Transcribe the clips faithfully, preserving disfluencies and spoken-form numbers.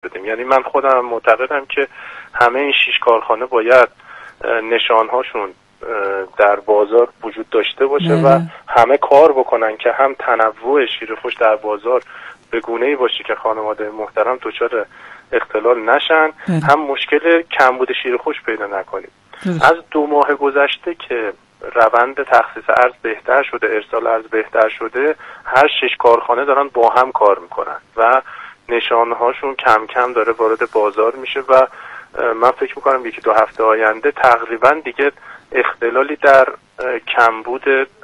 بدیم. یعنی من خودم معتقدم که همه این شش کارخانه باید نشانهاشون در بازار وجود داشته باشه نه. و همه کار بکنن که هم تنوع شیرخوش در بازار به گونه‌ای باشه که خانواده محترم دچار اختلال نشن نه. هم مشکل کمبود شیرخوش پیدا نکنیم. از دو ماه گذشته که روند تخصیص ارز بهتر شده، ارسال ارز بهتر شده، هر شش کارخانه دارن با هم کار میکنن و نشانهاشون کم کم داره وارد بازار میشه و من فکر میکنم یکی دو هفته آینده تقریبا دیگه اختلالی در کمبود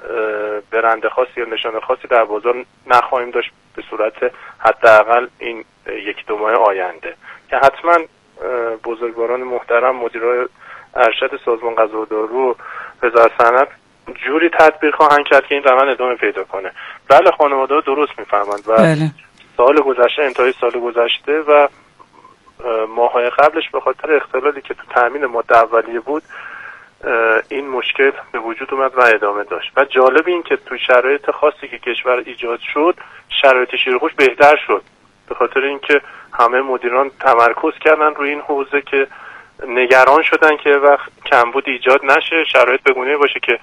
برند خاصی یا نشان خاصی در بازار نخواهیم داشت به صورت حداقل این یکی دو ماه آینده که حتما بزرگواران محترم، مدیرای ارشد سازمان غذا و دارو، وزارت صنعت جوری تدبیر خواهند کرد که این روند ادامه پیدا کنه. بله خانواده‌ها درست میفهمند و بله. سال گذشته، انتهای سال گذشته و ماهای قبلش به خاطر اختلالی که تو تامین ماده اولیه بود این مشکل به وجود اومد و ادامه داشت و جالب این که تو شرایط خاصی که کشور ایجاد شد شرایط شیرخوش بهتر شد به خاطر اینکه همه مدیران تمرکز کردن روی این حوزه که نگران شدن که وقت کمبود ایجاد نشه، شرایط بگونه باشه که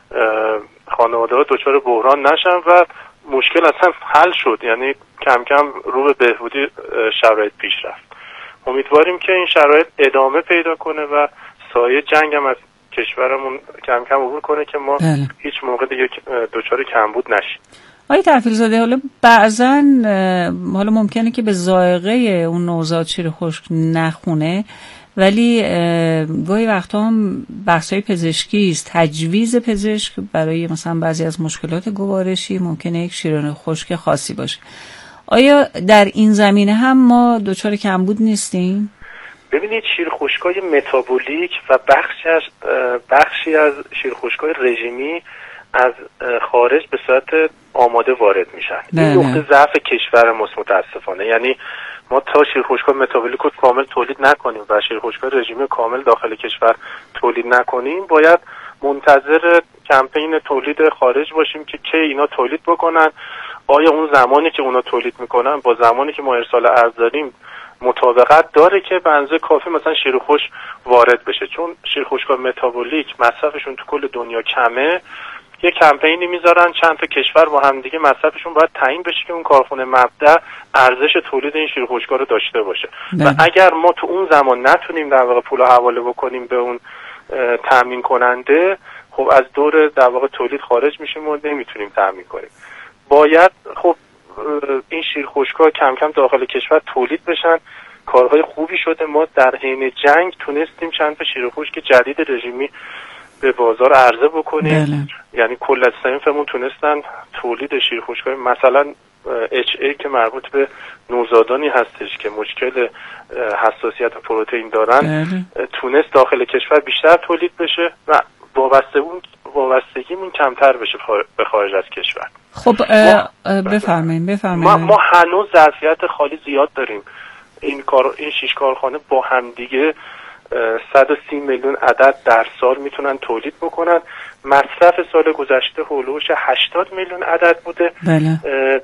خانواده‌ها دچار بحران نشن و مشکل اصلا حل شد. یعنی کم کم رو به بهبودی شرایط پیش رفت. امیدواریم که این شرایط ادامه پیدا کنه و سایه جنگ هم از کشورمون کم کم عبور کنه که ما بله. هیچ موقع دیگه دچار کمبود نشیم. آقای تحویل‌زاده، حالا بعضا حالا ممکنه که به ذائقه اون نوزاد شیر خشک نخونه، ولی گاهی وقتا هم بحث‌های پزشکی است، تجویز پزشک برای مثلا بعضی از مشکلات گوارشی ممکنه یک شیران خشک خاصی باشه. آیا در این زمینه هم ما دچار کمبود نیستیم؟ ببینید شیرخشک‌های متابولیک و بخشی از بخشی از شیرخشک‌های رژیمی از خارج به صورت آماده وارد میشن. این نقطه ضعف کشور ماست متاسفانه. یعنی ما تا شیرخشک‌های متابولیک رو کامل تولید نکنیم و شیرخشک‌های رژیمی کامل داخل کشور تولید نکنیم، باید منتظر کمپین تولید خارج باشیم که کی اینا تولید بکنن. آیا اون زمانی که اونا تولید میکنن با زمانی که ما ارسال ارز داریم مطابقت داره که به اندازه کافی مثلا شیرخشک وارد بشه؟ چون شیرخشک‌های متابولیک مصرفشون تو کل دنیا کمه، یه کمپینی میذارن چند تا کشور با هم دیگه مصرفشون باید تعیین بشه که اون کارخونه مبدأ ارزش تولید این شیرخشک‌ها رو داشته باشه ده. و اگر ما تو اون زمان نتونیم در واقع پول حواله بکنیم به اون تامین کننده، خب از دور در واقع تولید خارج میشیم و نمیتونیم تامین کنیم. باید خب این شیرخشک‌ها کم کم داخل کشور تولید بشن. کارهای خوبی شده، ما در حین جنگ تونستیم چند تا شیرخشک جدید رژیمی به بازار عرضه بکنیم بله. یعنی کل از صنفمون تونستن تولید شیرخشک‌های مثلا اچ ای که مربوط به نوزادانی هستش که مشکل حساسیت پروتئین دارن بله. تونست داخل کشور بیشتر تولید بشه و وابستگیمون وابستگیمون کمتر بشه به خارج از کشور. خب بفرمایید بفرمایید. ما, ما هنوز ظرفیت خالی زیاد داریم. این کار این شش کارخانه با هم دیگه صد و سی میلیون عدد در سال میتونن تولید بکنن. مصرف سال گذشته هولوش هشتاد میلیون عدد بوده. بله.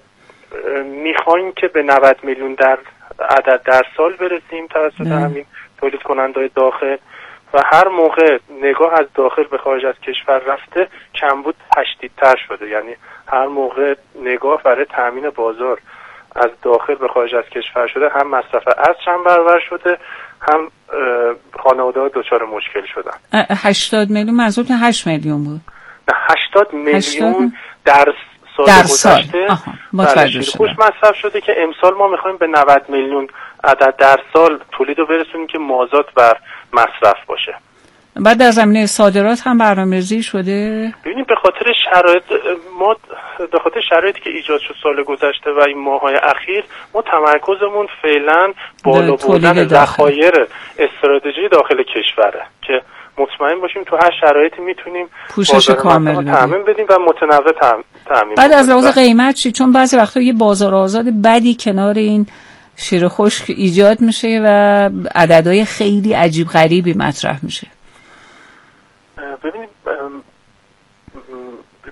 میخوایم که به نود میلیون در عدد در سال برسیم توسط همین تولید کننده‌های داخل و هر موقع نگاه از داخل به خارج از کشور رفته کمبود تشدیدتر شده. یعنی هر موقع نگاه برای تامین بازار از داخل به خارج از کشور شده، هم مصرف ارز چند برابر شده، هم خانواده‌ها دچار مشکل شدن. هشتاد میلیون منظورتون هشت میلیون بود؟ نه هشتاد میلیون در سال در گذشته متوجه شدم. خوش مصرف شده که امسال ما میخوایم به نود میلیون عدد در سال تولید رو برسونیم که مازاد بر مصرف باشه. بعد در زمینه صادرات هم برنامه‌ریزی شده؟ ببینید به خاطر شرایط ما به خاطر شرایطی که ایجاد شد سال گذشته و این ماه‌های اخیر ما تمرکزمون فعلا بالا بردن ذخایر استراتژی داخل کشوره که مطمئن باشیم تو هر شرایطی میتونیم پوشش کامل تامین بدیم و متنوع تامین. بعد از لحاظ قیمت چی؟ چون بعضی وقتا یه بازار آزاد بدی کنار این شیر خشک ایجاد میشه و عددهای خیلی عجیب غریبی مطرح میشه. ببینید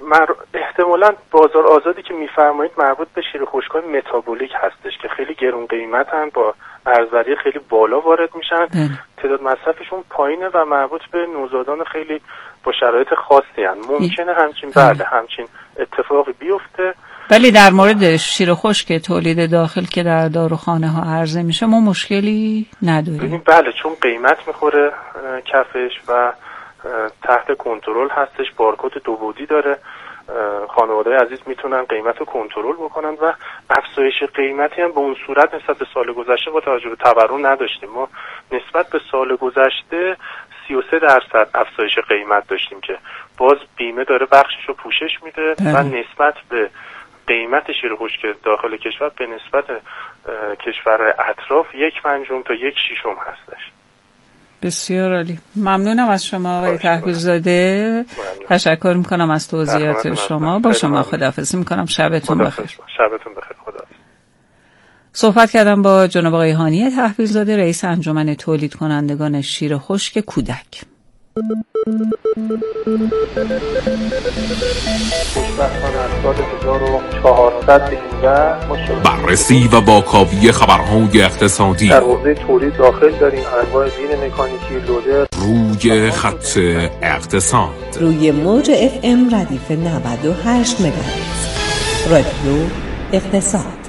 مر... احتمالاً بازار آزادی که میفرمایید مربوط به شیر خشک‌های متابولیک هستش که خیلی گرون قیمتن، با ارزوری خیلی بالا وارد میشن، تعداد مصرفشون پایینه و مربوط به نوزادان خیلی با شرایط خاصی هن. ممکنه همچین بله همچین اتفاقی بیفته. ولی در مورد شیر خشک تولید داخل که در داروخانه ها عرضه میشه ما مشکلی نداریم. بله، چون قیمت میخوره کفش و تحت کنترل هستش، بارکد دو بعدی داره، خانواده عزیز میتونن قیمت رو کنترل بکنن و افزایش قیمتی هم به اون صورت نسبت به سال گذشته با توجه به تورم نداشتیم. ما نسبت به سال گذشته سی و سه درصد افزایش قیمت داشتیم که باز بیمه داره بخشش رو پوشش میده و نسبت به قیمت شیر خشک داخل کشور به نسبت کشور اطراف یک پنجم تا یک شیشم هستش. بسیار عالی. ممنونم از شما آقای تحویلزاده. تشکر میکنم از توضیحات شما. با شما خداحافظی میکنم. شبتون بخیر. شبتون بخیر. خدا. صحبت کردم با جناب آقای هانی تحویلزاده، رئیس انجمن تولید کنندگان شیر خشک کودک. بررسی و واکاوی خبرهای اقتصادی در حوزه تولید داخل داریم، انواع بین مکانیکی، لودر. روی خط اقتصاد روی موج اف ام ردیف نود و هشت مگاهرتز رادیو اقتصاد.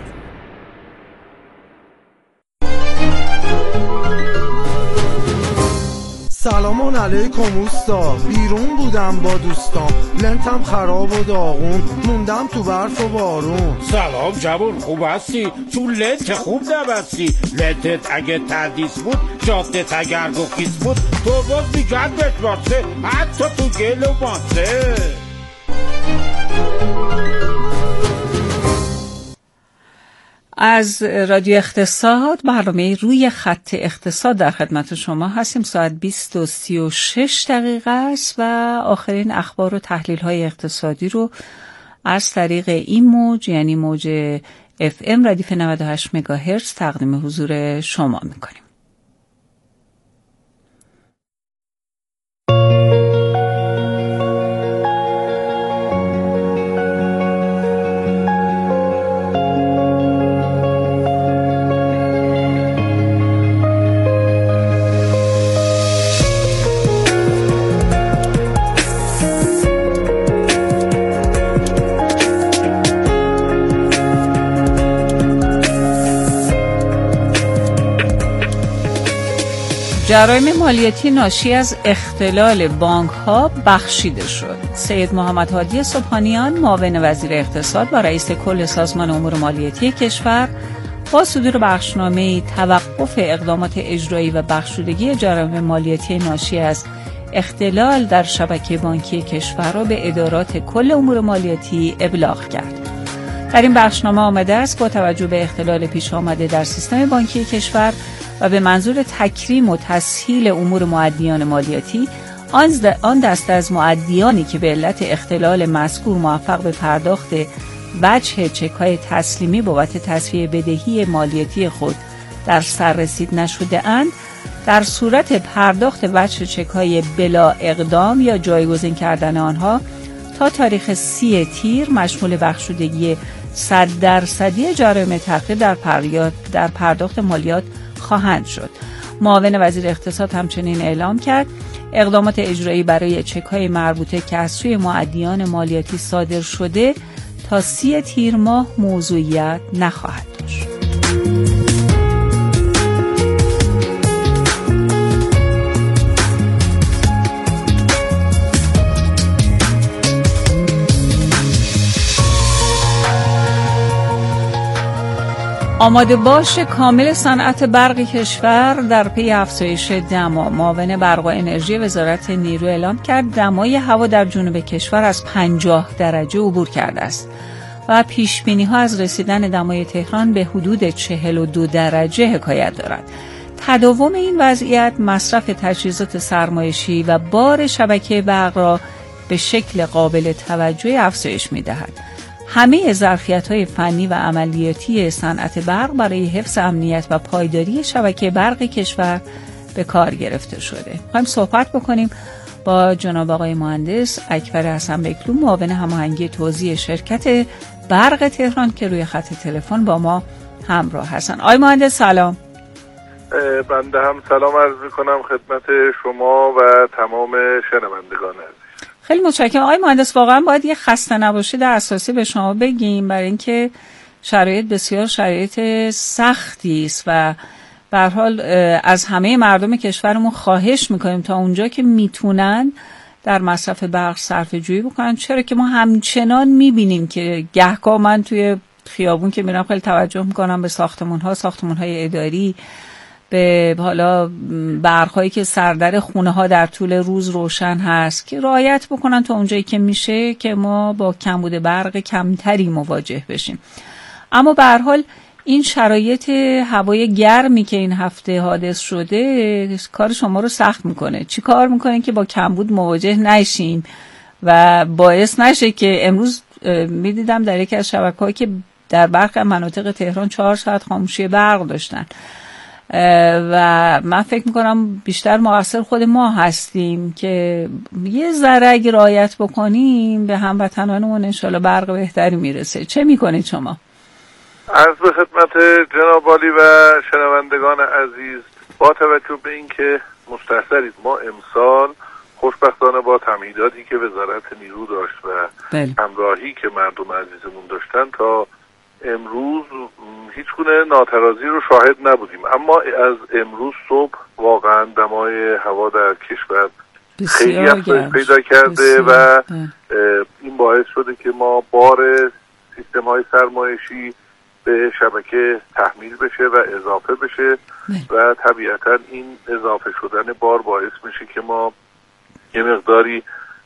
سلامان علیکم اوستا، بیرون بودم با دوستان، لنتم خراب و داغون، موندم تو برف و بارون. سلام جوون، خوب هستی؟ چون لنت خوب نبستی. لنتت اگه تردیس بود، جادت اگر گفیس بود، تو باز میگن بتواسه، حتی تو گل و ماسه. از رادیو اقتصاد، برنامه روی خط اقتصاد در خدمت شما هستیم. ساعت بیست و سی و شش دقیقه است و آخرین اخبار و تحلیل های اقتصادی رو از طریق این موج، یعنی موج اف ام ردیف نود و هشت مگاهرتز تقدیم حضور شما میکنیم. جرایم مالیاتی ناشی از اختلال بانک‌ها بخشیده شد. سید محمد هادی سبحانیان، معاون وزیر اقتصاد و رئیس کل سازمان امور مالیاتی کشور، با صدور بخشنامه‌ای توقف اقدامات اجرایی و بخشودگی جرایم مالیاتی ناشی از اختلال در شبکه بانکی کشور را به ادارات کل امور مالیاتی ابلاغ کرد. در این بخشنامه آمده است با توجه به اختلال پیش آمده در سیستم بانکی کشور و به منظور تکریم و تسهیل امور مؤدیان مالیاتی، آن دسته از مؤدیانی که به علت اختلال مذکور موفق به پرداخت وجه چک‌های تسلیمی بابت تسویه بدهی مالیاتی خود در سر رسید نشده اند، در صورت پرداخت وجه چک‌های بلا اقدام یا جایگزین کردن آنها تا تاریخ سی تیر مشمول بخشودگی صد درصدی جرایم تأخیر در در پرداخت مالیات خواهند شد. معاون وزیر اقتصاد همچنین اعلام کرد اقدامات اجرایی برای چک‌های مربوطه که از سوی مؤدیان مالیاتی صادر شده تا سی تیر ماه موضوعیت نخواهد داشت. آماده باش کامل صنعت برق کشور در پی افزایش دما. معاون برق و انرژی وزارت نیرو اعلام کرد دمای هوا در جنوب کشور از پنجاه درجه عبور کرده است و پیش بینی ها از رسیدن دمای تهران به حدود چهل و دو درجه حکایت دارد. تداوم این وضعیت مصرف تجهیزات سرمایشی و بار شبکه برق را به شکل قابل توجهی افزایش می‌دهد. همه ظرفیت‌های فنی و عملیاتی صنعت برق برای حفظ امنیت و پایداری شبکه برق کشور به کار گرفته شده. می‌خوایم صحبت بکنیم با جناب آقای مهندس اکبر حسن بکلو، معاون هماهنگی توزیع شرکت برق تهران که روی خط تلفن با ما همراه هستن. آقای مهندس سلام. بنده هم سلام عرض می‌کنم خدمت شما و تمام شنوندگان عزیز. خیلی متشکرم. آقای مهندس واقعا باید یه خسته نباشید اساسی به شما بگیم، برای اینکه شرایط بسیار شرایط سختی است و به هر حال از همه مردم کشورمون خواهش میکنیم تا اونجا که میتونن در مصرف برق صرفه جویی بکنن، چرا که ما همچنان میبینیم که گهگاه من توی خیابون که میرم خیلی توجه میکنم به ساختمون ها ساختمون های اداری، به حالا برق هایی که سردر خونه ها در طول روز روشن هست که رعایت بکنن تا اونجایی که میشه که ما با کمبود برق کمتری مواجه بشیم. اما به هر حال این شرایط هوای گرمی که این هفته حادث شده کار شما رو سخت میکنه. چی کار میکنه که با کمبود مواجه نشیم و باعث نشه که امروز میدیدم در یکی از شبکه‌هایی که در برخی مناطق تهران چهار ساعت خاموشی برق داشتن و من فکر میکنم بیشتر مقصر خود ما هستیم که یه ذره اگه رعایت بکنیم به هموطنانمون انشالله برق بهتری میرسه. چه میکنید شما؟ عرض به خدمت جناب عالی و شنوندگان عزیز، با توجه به اینکه مستحضرید ما امسال خوشبختانه با تمهیداتی که وزارت نیرو داشت و بل. همراهی که مردم عزیزمون داشتن تا امروز هیچ گونه ناترازی رو شاهد نبودیم، اما از امروز صبح واقعا دمای هوا در کشور خیلی افزایش پیدا کرده بسیار. و این باعث شده که ما بار سیستم های سرمایشی به شبکه تحمیل بشه و اضافه بشه و طبیعتا این اضافه شدن بار باعث میشه که ما یه مقداری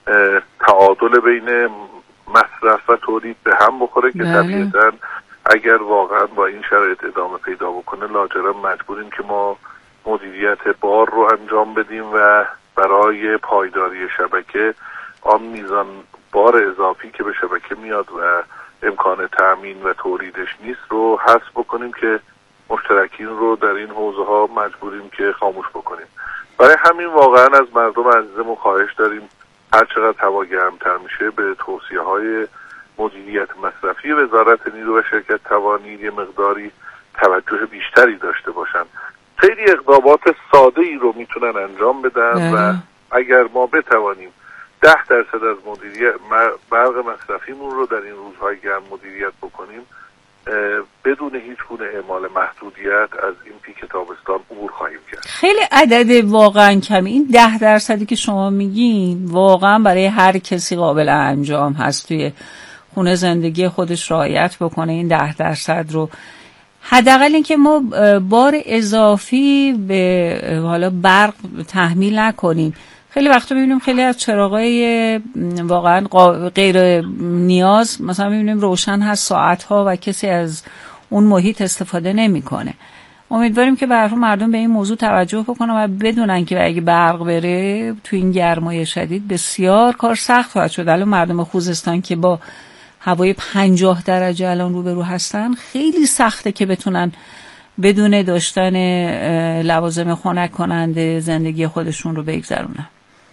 تعادل بین مصرف و تولید به هم بخوره که طبیعتا اگر واقعا با این شرایط ادامه پیدا بکنه لاجرم مجبوریم که ما مدیریت بار رو انجام بدیم و برای پایداری شبکه آن میزان بار اضافی که به شبکه میاد و امکان تأمین و تولیدش نیست رو حذف بکنیم که مشترکین رو در این حوزه ها مجبوریم که خاموش بکنیم. برای همین واقعا از مردم عزیزمون خواهش داریم هر چقدر هوا گرمتر میشه به توصیه های مدیریت مصرفی وزارت نیرو و شرکت توانید یه مقداری توجه بیشتری داشته باشن. خیلی اقدامات ساده ای رو میتونن انجام بدن و اگر ما بتوانیم ده درصد از مدیریت برق مصرفیمون رو در این روزهای گرم مدیریت بکنیم بدون هیچ گونه اعمال محدودیت از این پیک تابستان عبور خواهیم کرد. خیلی عدد واقعا کمی. این ده درصدی که شما میگین واقعا برای هر کسی قابل انجام هست توی خونه زندگی خودش رعایت بکنه این ده درصد رو. حداقل اینکه ما بار اضافی به حالا برق تحمیل نکنیم. خیلی وقتا میبینیم خیلی از چراغای واقعا غیر نیاز مثلا میبینیم روشن هست ساعتها و کسی از اون محیط استفاده نمیکنه. امیدواریم که برای مردم به این موضوع توجه بکنن و بدونن که اگه برق بره تو این گرمای شدید بسیار کار سخت خواهد شد. الان مردم خوزستان که با هوای پنجاه درجه الان روبرو هستن خیلی سخته که بتونن بدون داشتن لوازم خنک کننده زندگی خودشون رو بگذرونن.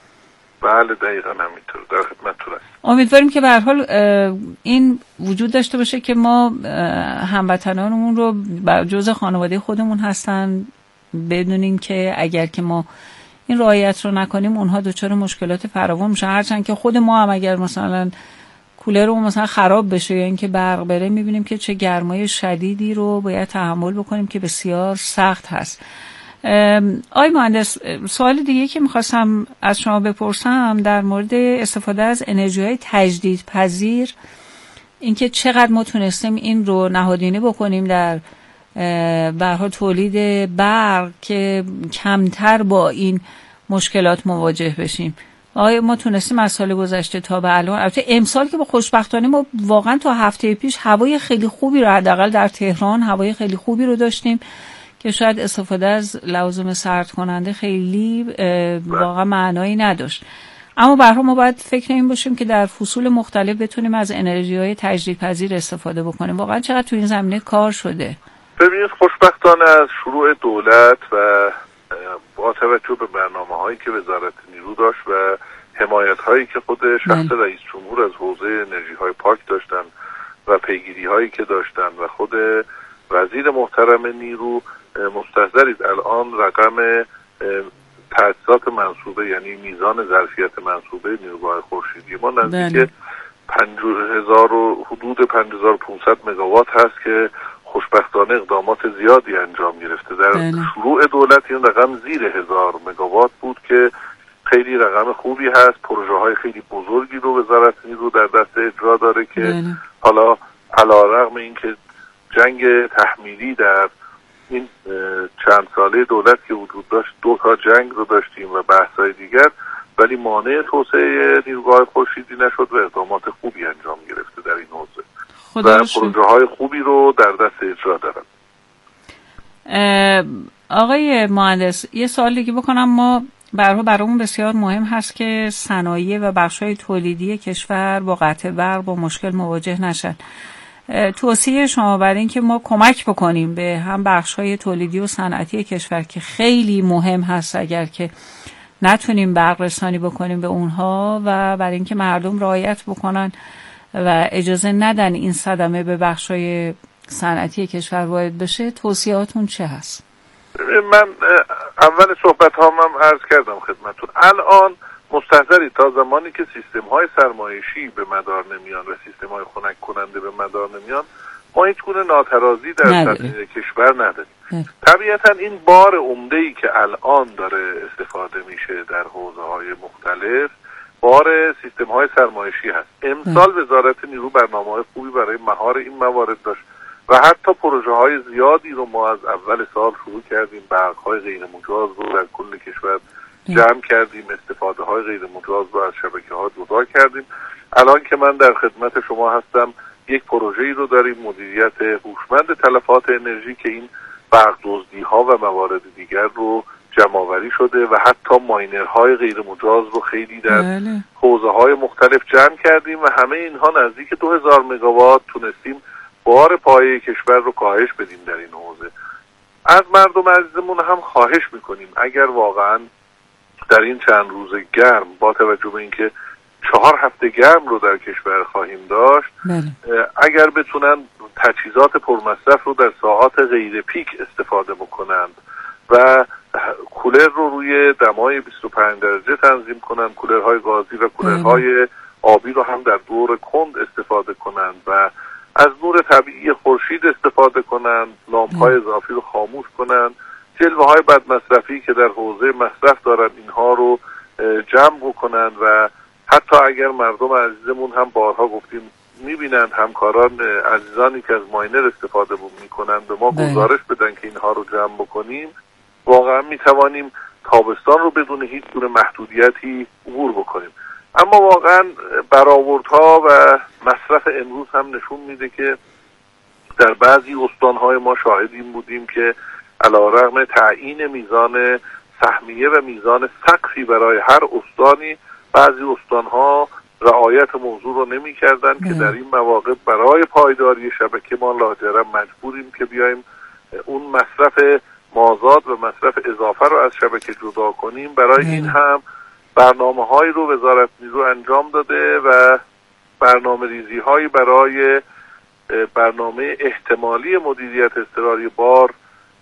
بله دقیقا همینطور، در خدمتتون هستم. امیدواریم که به هر حال این وجود داشته باشه که ما هموطنانمون رو جزء خانواده خودمون هستن بدونیم که اگر که ما این رعایت رو نکنیم اونها دچار مشکلات فراوان میشن. هرچند که خود ما هم اگر مثلا کولرمون مثلا خراب بشه یا اینکه برق بره میبینیم که چه گرمای شدیدی رو باید تحمل بکنیم که بسیار سخت هست. آقای مهندس، سوال دیگه که میخواستم از شما بپرسم در مورد استفاده از انرژی‌های تجدیدپذیر، اینکه چقدر ما تونستیم این رو نهادینه بکنیم در به هر حال تولید برق که کمتر با این مشکلات مواجه بشیم. آیا ما تونستیم از سال گذشته تا به الان، البته امسال که با خوشبختانه ما واقعا تا هفته پیش هوای خیلی خوبی رو حداقل در تهران هوای خیلی خوبی رو داشتیم که شاید استفاده از لوازم سرد کننده خیلی واقعا معنایی نداشت. اما به هر حال ما باید فکر این باشیم که در فصول مختلف بتونیم از انرژی‌های تجدیدپذیر استفاده بکنیم. واقعا چقدر تو این زمینه کار شده. ببینید خوشبختانه از شروع دولت و با توجه به برنامه‌هایی که وزارت نیرو داشت و حمایت هایی که خود شخص رئیس جمهور از حوزه انرژی های پاک داشتن و پیگیری هایی که داشتن و خود وزیر محترم نیرو، مستحضرید الان رقم تاسیسات منصوبه یعنی میزان ظرفیت منصوبه نیروگاه خورشیدی ما نزدیک پنجاه هزار و حدود پنج هزار و پانصد مگاوات هست که خوشبختانه اقدامات زیادی انجام گرفته. در بله. شروع دولت این رقم زیر هزار مگاوات بود که خیلی رقم خوبی هست. پروژه های خیلی بزرگی رو وزارت نیرو در دست اجرا داره که بله. حالا علیرغم اینکه جنگ تحمیلی در این چند ساله دولت که وجود داشت، دو تا جنگ رو داشتیم و بحث‌های دیگر، ولی مانع توسعه نیروگاه خورشیدی نشد و اقدامات خوبی انجام گرفته در این حوزه و پروژه های خوبی رو در دست اجرا دارن. آقای مهندس یه سوالی که بکنم، ما برای برامون بسیار مهم هست که صنایع و بخش‌های تولیدی کشور با قطع برق با مشکل مواجه نشن. توصیه شما بر این که ما کمک بکنیم به هم بخش‌های تولیدی و صنعتی کشور که خیلی مهم هست اگر که نتونیم برق رسانی بکنیم به اونها و برای اینکه مردم رعایت بکنن و اجازه ندن این صدمه به بخش‌های صنعتی کشور وارد بشه، توصیهاتون چه هست؟ من اول صحبت هام هم عرض کردم خدمتون، الان مستحضری تا زمانی که سیستم های سرمایشی به مدار نمیان و سیستم های خنک کننده به مدار نمیان، ما هیچ گونه ناترازی در سطح کشور نداریم. نه. طبیعتا این بار عمده‌ای که الان داره استفاده میشه در حوزه های مختلف بار سیستم های سرمایشی هست. امسال نه. وزارت نیرو برنامه‌های خوبی برای مهار این موارد داشت و حتی پروژه های زیادی رو ما از اول سال شروع کردیم. برق های غیر مجاز رو در کل کشور جمع کردیم، استفاده های غیر مجاز رو از شبکه ها جدا کردیم. الان که من در خدمت شما هستم یک پروژه‌ای رو داریم، مدیریت هوشمند تلفات انرژی، که این برق دزدی ها و موارد دیگر رو جمع‌آوری شده و حتی ماینرهای غیر مجاز رو خیلی در حوزه های مختلف جمع کردیم و همه اینها نزدیک دو هزار مگاوات تونستیم بار پایه کشور رو کاهش بدیم در این حوزه. از مردم عزیزمون هم خواهش میکنیم اگر واقعا در این چند روز گرم با توجه به اینکه چهار هفته گرم رو در کشور خواهیم داشت، بله. اگر بتونن تجهیزات پرمصرف رو در ساعات غیر پیک استفاده بکنند و کولر رو روی دمای بیست و پنج درجه تنظیم کنند، کولرهای گازی و کولرهای آبی رو هم در دور کند استفاده کنند و از نور طبیعی خورشید استفاده کنند، لامپ‌های اضافی رو خاموش کنند، جلوه‌های بد مصرفی که در حوزه مصرف دارن اینها رو جمع بکنند و حتی اگر مردم عزیزمون هم بارها گفتیم میبینند همکاران عزیزانی که از ماینر استفاده میکنند به ما گزارش بدن که اینها رو جمع بکنیم، واقعا میتوانیم تابستان رو بدون هیچ گونه محدودیتی عبور بکنیم. اما واقعا برآوردها و مصرف امروز هم نشون میده که در بعضی استانهای ما شاهد این بودیم که علیرغم تعیین میزان سهمیه و میزان سقفی برای هر استانی، بعضی استانها رعایت موضوع رو نمی کردن که در این مواقع برای پایداری شبکه ما لاجرم مجبوریم که بیایم اون مصرف مازاد و مصرف اضافه رو از شبکه جدا کنیم. برای این هم برنامه هایی رو وزارت نیرو انجام داده و برنامه ریزی هایی برای برنامه احتمالی مدیریت اضطراری بار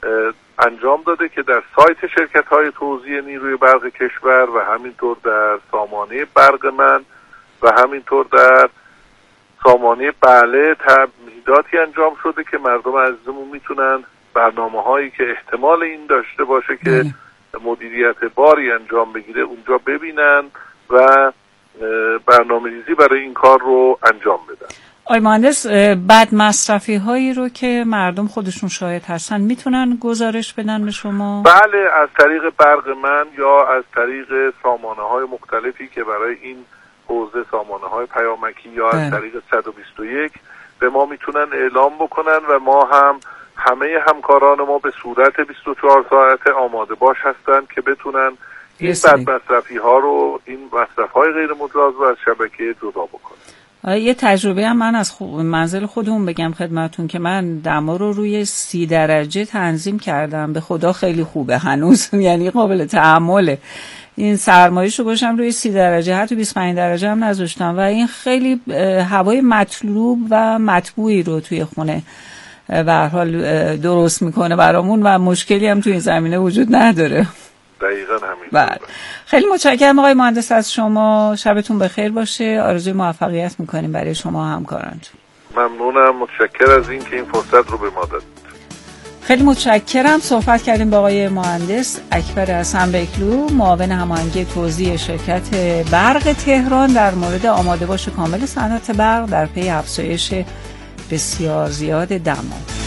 انجام داده که در سایت شرکت های توزیع نیروی برق کشور و همینطور در سامانه برق من و همینطور در سامانه بله تمهیداتی انجام شده که مردم عزیزمون میتونن برنامه هایی که احتمال این داشته باشه که مدیریت باری انجام بگیره اونجا ببینن و برنامه ریزی برای این کار رو انجام بدن. آقای مهندس، بد مصرفی هایی رو که مردم خودشون شاهد هستن میتونن گزارش بدن به شما؟ بله، از طریق برق من یا از طریق سامانه های مختلفی که برای این حوزه سامانه های پیامکی یا از طریق صد و بیست و یک به ما میتونن اعلام بکنن و ما هم همه همکاران ما به صورت بیست و چهار ساعته آماده باش هستن که بتونن این بد مصرفی ها رو، این مصرف های غیر مجاز رو از شبکه جدا بکنن. یه تجربه هم من از خو... منزل خودمون بگم خدمتون که من دما رو روی سی درجه تنظیم کردم. به خدا خیلی خوبه هنوز، یعنی قابل تحمله. این سرمایه‌شو گذاشتم روی سی درجه، حتی بیست و پنج درجه هم نذاشتم و این خیلی هوای مطلوب و مطبوعی رو توی خونه به هر حال درست میکنه برامون و مشکلی هم توی این زمینه وجود نداره. دقیقاً همین. بله. خیلی متشکرم آقای مهندس از شما. شبتون بخیر باشه. آرزوی موفقیت میکنیم برای شما و همکارانتون. ممنونم، متشکر از این که این فرصت رو به ما دادید. خیلی متشکرم. صحبت کردیم با آقای مهندس اکبر حسن‌بکلو، معاون هماهنگی توزیع شرکت برق تهران در مورد آماده باش کامل صنعت برق در پی افزایش بسیار زیاد دما.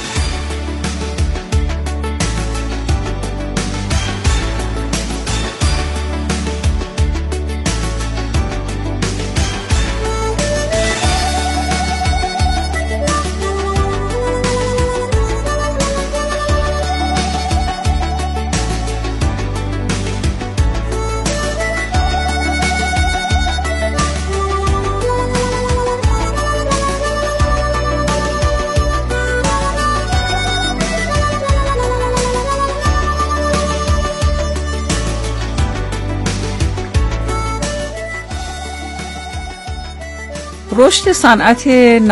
رشد صنعت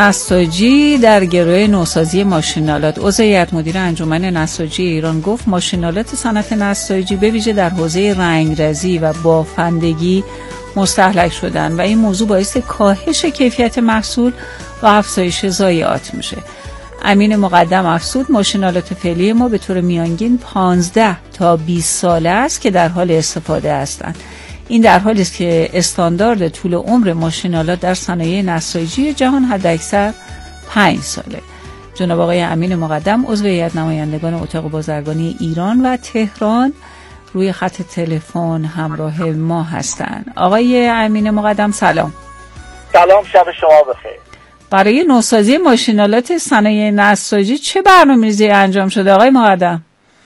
نساجی در گروه نوسازی ماشین‌آلات. عضو هیئت مدیره انجمن نساجی ایران گفت ماشین‌آلات صنعت نساجی به ویژه در حوزه رنگرزی و بافندگی مستهلک شدن و این موضوع باعث کاهش کیفیت محصول و افزایش ضایعات میشه. امین مقدم افزود ماشین‌آلات فعلی ما به طور میانگین پانزده تا بیست ساله است که در حال استفاده هستند. این در حالی است که استاندارد طول عمر ماشین‌آلات در صنایع نساجی جهان حداکثر پنج ساله. جناب آقای امین مقدم عضو هیئت نمایندگان اتاق بازرگانی ایران و تهران روی خط تلفن همراه ما هستند. آقای امین مقدم سلام. سلام، شب شما بخیر. برای نوسازی ماشین‌آلات صنایع نساجی چه برنامه‌ریزی انجام شده آقای مقدم؟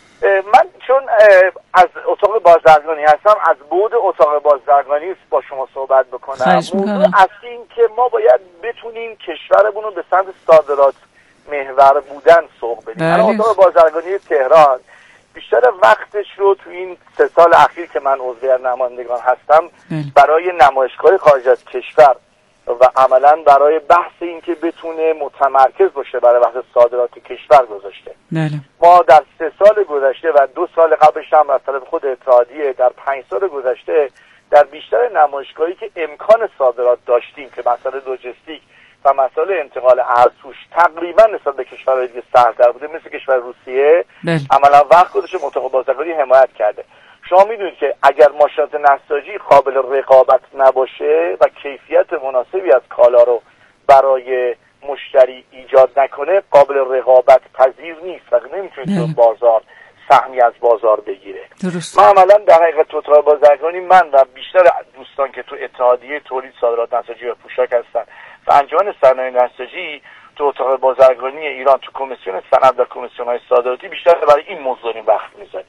من چون از اتاق بازرگانی هستم، از بعد اتاق بازرگانی با شما صحبت بکنم. موضوع اصلی این که ما باید بتونیم کشورمون رو به سمت صادرات محور بودن سوق بدیم. من اتاق بازرگانی تهران بیشتر وقتش رو تو این سه سال اخیر که من عضو نمایندگان هستم برای نمایشگاه خارج از کشور و عملا برای بحث این که بتونه متمرکز باشه برای بحث صادرات کشور گذاشته. بله. ما در سه سال گذشته و دو سال قبلش هم از طرف خود اتحادیه در پنج سال گذشته در بیشتر نمایشگاهی که امکان صادرات داشتیم که مسئله لوجستیک و مسئله انتقال ارزش تقریبا نسبت به کشورهای دیگه سخت‌تر بوده، مثل کشور روسیه، بله. عملا وقت گذاشته اتاق بازرگانی حمایت کرده. شما میدونید که اگر ماشین‌آلات نساجی قابل رقابت نباشه و کیفیت مناسبی از کالا رو برای مشتری ایجاد نکنه، قابل رقابت پذیر نیست و نمیتونه تو بازار سهمی از بازار بگیره. درست. ما عملا در حقیقت تو اتاق بازرگانی، من و بیشتر دوستان که تو اتحادیه تولید صادرات نساجی و پوشاک هستن و انجمن صنایع نساجی تو اتاق بازرگانی ایران تو کمیسیون صنعت و کمیسیون‌های صادراتی بیشتر برای این موضوع وقت می‌ذاریم.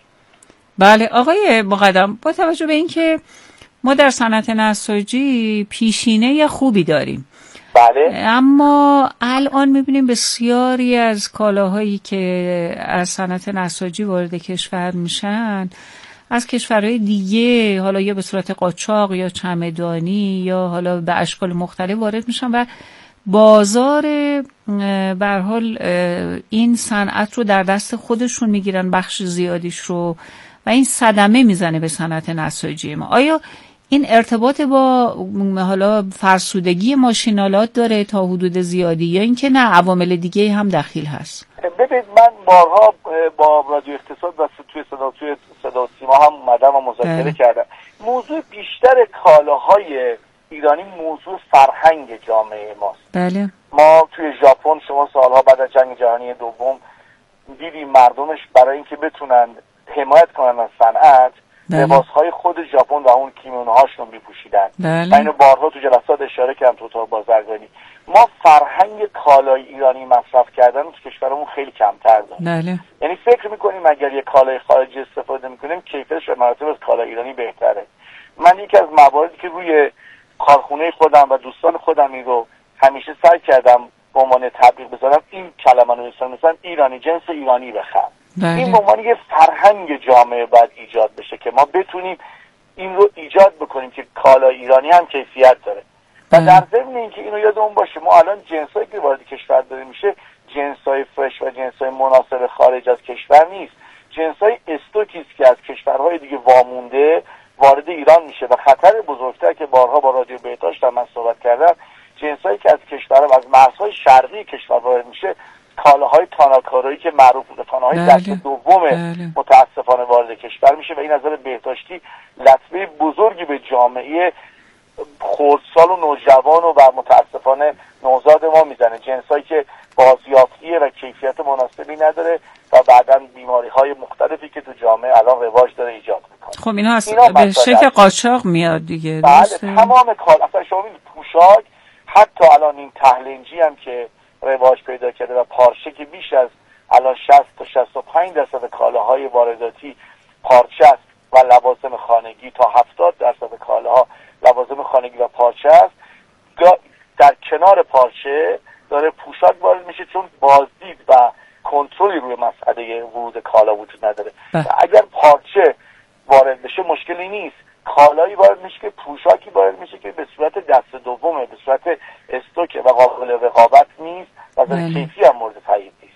بله آقای مقدم، با توجه به اینکه ما در صنعت نساجی پیشینه خوبی داریم، بله، اما الان میبینیم بسیاری از کالاهایی که از صنعت نساجی وارد کشور میشن از کشورهای دیگه، حالا یا به صورت قاچاق یا چمدانی یا حالا به اشکال مختلف وارد میشن و بازار به هر حال این صنعت رو در دست خودشون میگیرن، بخش زیادیش رو، و این صدمه میزنه به صنعت نساجی ما. آیا این ارتباط با حالا فرسودگی ماشین‌آلات داره تا حدود زیادی یا اینکه نه عوامل دیگه هم دخیل هست؟ ببینید، من بارها با رادیو اقتصاد و توی صدا توی صدا سیما هم اومدم و مذاکره بله. کردم. موضوع بیشتر کالاهای ایرانی موضوع فرهنگ جامعه ماست. بله. ما توی ژاپن، شما سالها بعد از جنگ جهانی دوم دیدیم مردمش برای اینکه بتونن حمایت کنن از صنعت، لباسهای خود ژاپن و اون کیمونوهاشون میپوشیدن. بله. من اینو بارها تو جلسات اشاره کردم تو اتاق بازرگانی. ما فرهنگ کالای ایرانی مصرف کردن تو کشورمون خیلی کمتر داریم. بله. یعنی فکر میکنیم اگر یه کالای خارجی استفاده میکنیم کیفیتش به مراتب از کالای ایرانی بهتره. من یکی از مواردی که روی کارخونه خودم و دوستان خودم این رو سعی کردم به عنوان تبلیغ بذارم این کلمه رو مثلا مثلا ایرانی جنس ایرانی بخر. این به عنوان یه فرهنگ جامعه باید ایجاد بشه که ما بتونیم این رو ایجاد بکنیم که کالا ایرانی هم کیفیت داره. و در ضمن اینکه اینو یادمون باشه ما الان جنسایی که وارد کشور داره میشه جنسای فرش و جنسای مناسب خارج از کشور نیست، جنسای استوکی است که از کشورهای دیگه وامونده وارد ایران میشه و خطر بزرگتر که بارها با رادیو بهداشت من صحبت کردم، جنسایی که از کشورها و از مرزهای شرقی کشور وارد میشه کالاهای تاناکارایی که معروف بوده تاناهای دست دوم متاسفانه وارد کشور میشه و این از نظر بهداشتی لطمه بزرگی به جامعه خردسال و نوجوان و, و متاسفانه نوزاد ما میزنه، جنسایی که بازیافتیه و کیفیت مناسبی نداره و بعداً بیماری‌های مختلفی که تو جامعه الان رواج داره ایجاد میکنه. خب اینا, اینا به شکل قاچاق میاد دیگه. بله تمام کار اصلا شما می‌بینید پوشاک حتی الان این تهلنجی هم که رواج پیدا کرده و پارچه که بیش از الان شصت تا شصت و پنج درصد کالاهای وارداتی پارچه است و لوازم خانگی تا هفتاد درصد کالاها لوازم خانگی و پارچه است. در کنار پارچه داره پوشاک وارد میشه چون بازدید و کنترلی روی مسئله ورود کالا وجود نداره. اگر پارچه وارد بشه مشکلی نیست، کالایی وارد میشه که پوشاکی وارد میشه که به صورت دست دومه، به صورت استوکه و قابل رقابت نیست و در کیفی هم مورد تایید نیست.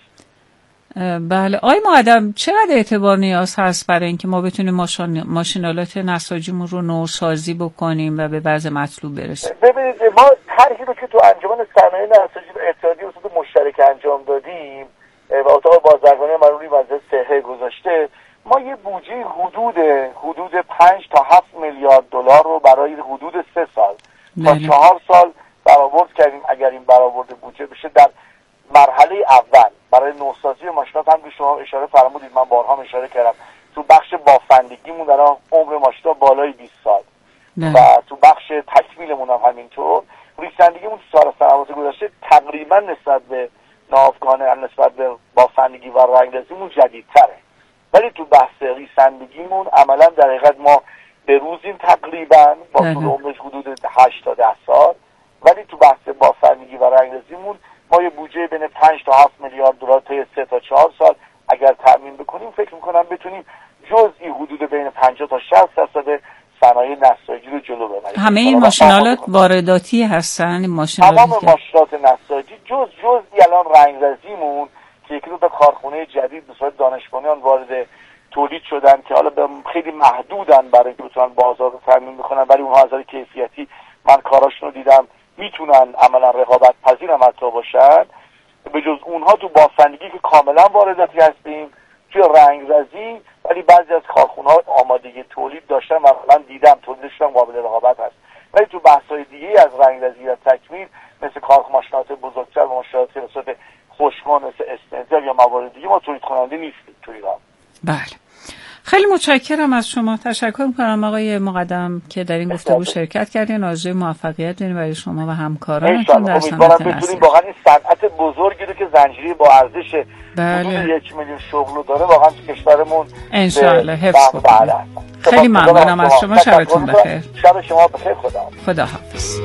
بله آقای مقدم چقدر اعتبار نیاز هست برای اینکه ما بتونیم ماشین ماشینالات نساجیمون رو نوسازی بکنیم و به وضع مطلوب برسیم؟ ببینید ما طرحی رو که تو انجمن صنایع نساجی و اتحادیه اصول مشترک انجام دادیم و اتاق بازرگانی مرحوم وزیر صحه گذاشته، ما یه بودجه حدود حدود پنج تا هفت میلیارد دلار رو برای حدود سه سال تا چهار سال برآورد کردیم. اگر این برآورد بودجه بشه در مرحله اول برای نوسازی ماشینات هم که شما اشاره فرمودید من بارها اشاره کردم تو بخش بافندگیمون در عمر ماشینا بالای بیست سال نه. و تو بخش تکمیلمون هم همینطور. ریسندگیمون تو سال سنوات گذشته تقریبا نسبت به ناافگانه نسبت به بافندگی و رنگرزیمون جدیدتره، ولی تو بحث ریسندگیمون عملا در حقیقت ما به روزیم تقریبا با طول عمرش حدود هشت تا ده سال، ولی تو بحث بافندگی و رنگرزیمون ما یه بودجه بین پنج تا هفت میلیارد دلار تا سه تا چهار سال اگر تامین بکنیم فکر میکنم بتونیم جزئی حدود بین پنجاه تا شصت درصد صنایع نساجی رو جلو ببریم. همه این ماشینالات وارداتی هستن؟ ماشینالات تمام ماشینالات نساجی جز جزئی الان رنگرزیمون که یکی دو تا کارخونه جدید به صورت دانش بنیان وارد تولید شدن که حالا خیلی محدودن برای اینکه بتونن بازار رو تامین بکنن، ولی اونها از نظر کیفیتی من کاراشون رو دیدم میتونن عملا رقابت پذیر هم حتی باشن. به جز اونها تو بافندگی که کاملا وارداتی هستیم، توی رنگرزی ولی بعضی از کارخونه‌ها آمادگی تولید داشتن و من دیدم تولیدشون قابل رقابت هست، ولی تو بحث‌های دیگه از رنگرزی و تکمیل مثل کارخانه‌های بزرگتر و ماشین‌های به صورت خوشگان مثل استنزل یا موارد دیگه ما تولید کننده نیستیم تو ایران. بله خیلی متشکرم از شما. تشکر می‌کنم آقای مقدم که در این گفتگو شرکت کردین. آرزوی موفقیت داریم برای شما و همکارانتون در صنعت نساجی. بتونیم واقعا این صنعت بزرگی رو که زنجیره با ارزش بله. یک میلیون شغل داره واقعا تو کشورمون ان شاءالله حفظ کنیم. خیلی ممنونم از شما. شبتون بخیر. شب شما بخیر. خدا خدا حافظ.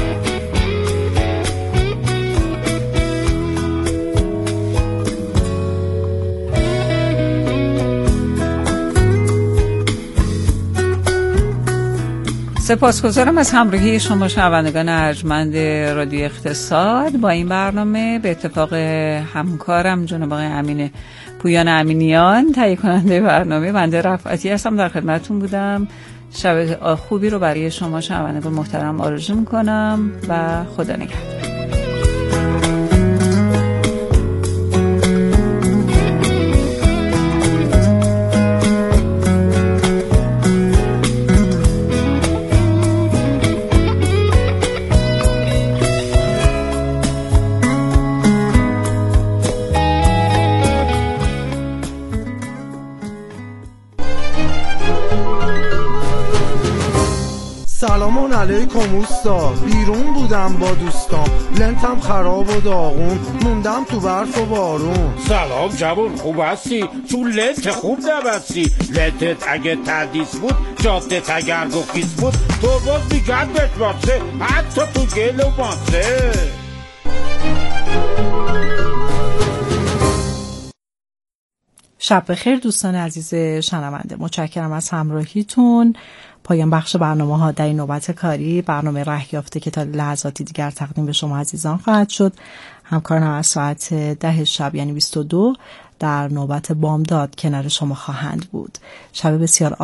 سپاسگزارم از همراهی شما شنوندگان ارجمند رادیو اقتصاد با این برنامه. به اتفاق همکارم جناب آقای امین پویان امینیان تهیه کننده برنامه، بنده رفعتی هستم در خدمتتون بودم. شب خوبی رو برای شما شنوندگان محترم آرزو میکنم و خدا نگهدار. سلام علیکم اوستا، بیرون بودم با دوستام، لنتم خراب و داغون، موندم تو برف و بارون. سلام جوون خوب هستی؟ چون لنت خوب نبستی، لنتت اگه تردیس بود جادت اگر گفیس بود تو باز میگن بهت واسه حتی تو گل و ماسه. شب بخیر دوستان عزیز شنونده، متشکرم از همراهیتون. پایان بخش برنامه ها در این نوبت کاری برنامه ره یافته که تا لحظاتی دیگر تقدیم به شما عزیزان خواهد شد. همکارانم از ساعت ده شب یعنی بیست و دو در نوبت بامداد کنار شما خواهند بود. شب بسیار